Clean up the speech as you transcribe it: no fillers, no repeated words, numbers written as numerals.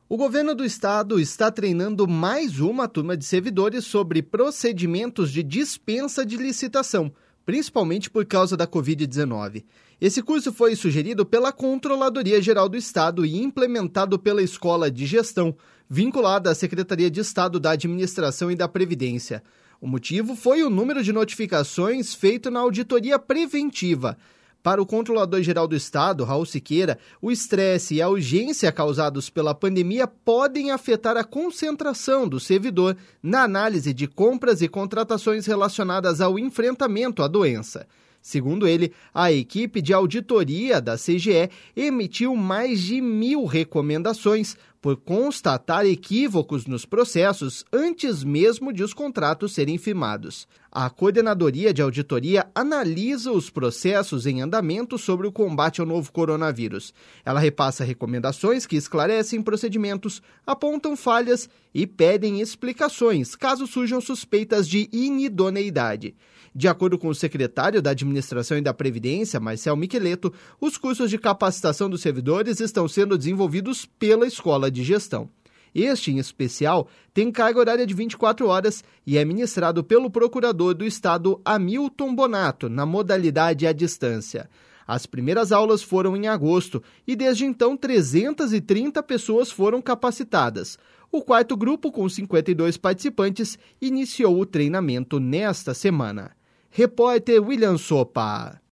O governo do estado está treinando mais uma turma de servidores sobre procedimentos de dispensa de licitação, principalmente por causa da Covid-19. Esse curso foi sugerido pela Controladoria Geral do Estado e implementado pela Escola de Gestão, vinculada à Secretaria de Estado da Administração e da Previdência. O motivo foi o número de notificações feito na auditoria preventiva. Para o Controlador-Geral do Estado, Raul Siqueira, o estresse e a urgência causados pela pandemia podem afetar a concentração do servidor na análise de compras e contratações relacionadas ao enfrentamento à doença. Segundo ele, a equipe de auditoria da CGE emitiu mais de 1.000 recomendações por constatar equívocos nos processos antes mesmo de os contratos serem firmados. A Coordenadoria de Auditoria analisa os processos em andamento sobre o combate ao novo coronavírus. Ela repassa recomendações que esclarecem procedimentos, apontam falhas e pedem explicações caso surjam suspeitas de inidoneidade. De acordo com o secretário da Administração e da Previdência, Marcel Micheleto, os cursos de capacitação dos servidores estão sendo desenvolvidos pela Escola de Gestão. Este, em especial, tem carga horária de 24 horas e é ministrado pelo procurador do Estado, Hamilton Bonato, na modalidade à distância. As primeiras aulas foram em agosto e, desde então, 330 pessoas foram capacitadas. O quarto grupo, com 52 participantes, iniciou o treinamento nesta semana. Repórter William Sopa.